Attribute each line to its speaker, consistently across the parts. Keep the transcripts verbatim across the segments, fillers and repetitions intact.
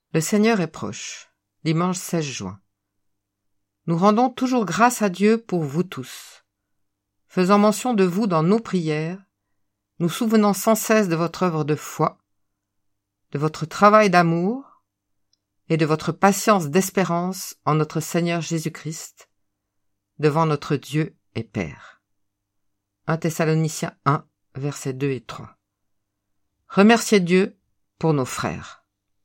Speaker 1: Le Seigneur est proche. Dimanche seize juin. Nous rendons toujours grâce à Dieu pour vous tous. Faisant mention de vous dans nos prières, nous souvenons sans cesse de votre œuvre de foi, de votre travail d'amour et de votre patience d'espérance en notre Seigneur Jésus-Christ, devant notre Dieu et Père. un Thessaloniciens un, versets deux et trois. Remerciez Dieu pour nos frères.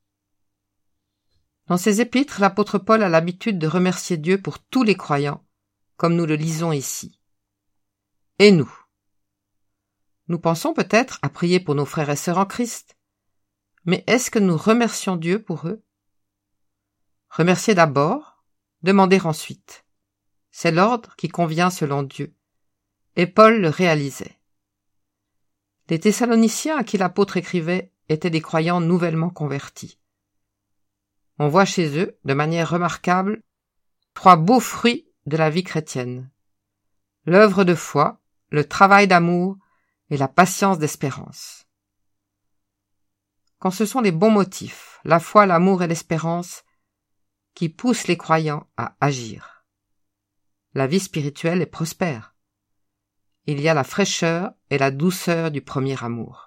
Speaker 1: Dans ses épîtres, l'apôtre Paul a l'habitude de remercier Dieu pour tous les croyants, comme nous le lisons ici. Et nous? Nous pensons peut-être à prier pour nos frères et sœurs en Christ, mais est-ce que nous remercions Dieu pour eux? Remercier d'abord, demander ensuite. C'est l'ordre qui convient selon Dieu, et Paul le réalisait. Les Thessaloniciens à qui l'apôtre écrivait étaient des croyants nouvellement convertis. On voit chez eux, de manière remarquable, trois beaux fruits de la vie chrétienne. L'œuvre de foi, le travail d'amour et la patience d'espérance. Quand ce sont les bons motifs, la foi, l'amour et l'espérance, qui poussent les croyants à agir. La vie spirituelle est prospère. Il y a la fraîcheur et la douceur du premier amour.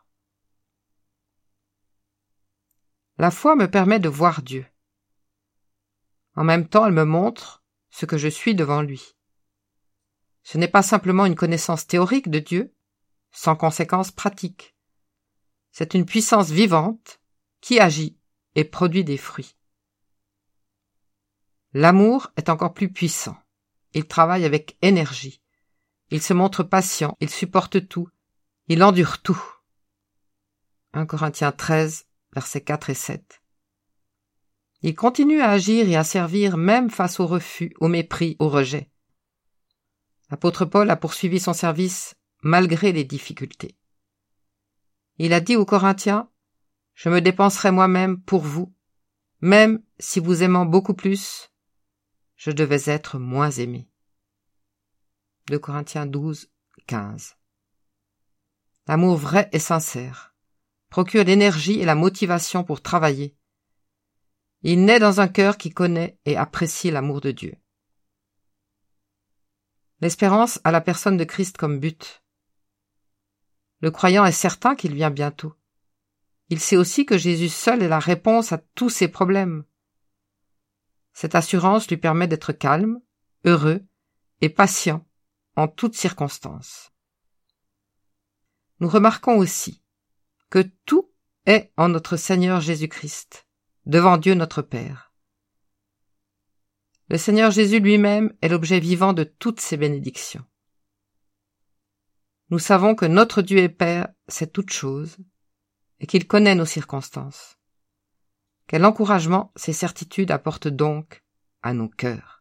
Speaker 1: La foi me permet de voir Dieu. En même temps, elle me montre ce que je suis devant lui. Ce n'est pas simplement une connaissance théorique de Dieu, sans conséquences pratiques. C'est une puissance vivante qui agit et produit des fruits. L'amour est encore plus puissant. Il travaille avec énergie. Il se montre patient, il supporte tout, il endure tout. un Corinthiens treize, versets quatre et sept. Il continue à agir et à servir même face au refus, au mépris, au rejet. L'apôtre Paul a poursuivi son service malgré les difficultés. Il a dit aux Corinthiens, « Je me dépenserai moi-même pour vous, même si vous aimant beaucoup plus, je devais être moins aimé. » deux Corinthiens douze, quinze. L'amour vrai et sincère procure l'énergie et la motivation pour travailler. Il naît dans un cœur qui connaît et apprécie l'amour de Dieu. L'espérance a la personne de Christ comme but. Le croyant est certain qu'il vient bientôt. Il sait aussi que Jésus seul est la réponse à tous ses problèmes. Cette assurance lui permet d'être calme, heureux et patient en toutes circonstances. Nous remarquons aussi que tout est en notre Seigneur Jésus-Christ, devant Dieu notre Père. Le Seigneur Jésus lui-même est l'objet vivant de toutes ces bénédictions. Nous savons que notre Dieu et Père sait toutes choses et qu'il connaît nos circonstances. Quel encouragement ces certitudes apportent donc à nos cœurs.